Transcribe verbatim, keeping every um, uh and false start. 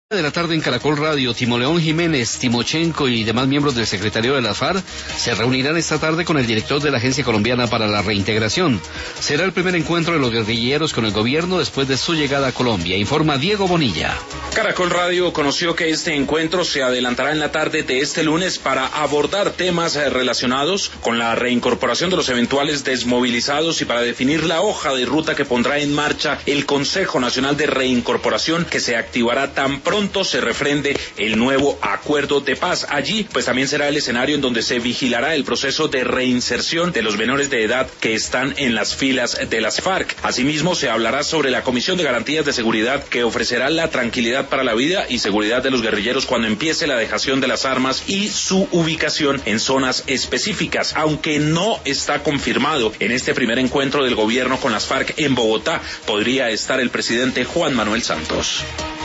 De la tarde en Caracol Radio, Timoleón Jiménez, Timochenko y demás miembros del secretariado de las FARC se reunirán esta tarde con el director de la Agencia Colombiana para la Reintegración. Será el primer encuentro de los guerrilleros con el gobierno después de su llegada a Colombia, informa Diego Bonilla. Caracol Radio conoció que este encuentro se adelantará en la tarde de este lunes para abordar temas relacionados con la reincorporación de los eventuales desmovilizados y para definir la hoja de ruta que pondrá en marcha el Consejo Nacional de Reincorporación, que se activará tan pronto Pronto se refrende el nuevo acuerdo de paz. Allí, pues también será el escenario en donde se vigilará el proceso de reinserción de los menores de edad que están en las filas de las FARC. Asimismo, se hablará sobre la Comisión de Garantías de Seguridad que ofrecerá la tranquilidad para la vida y seguridad de los guerrilleros cuando empiece la dejación de las armas y su ubicación en zonas específicas. Aunque no está confirmado, en este primer encuentro del gobierno con las FARC en Bogotá podría estar el presidente Juan Manuel Santos.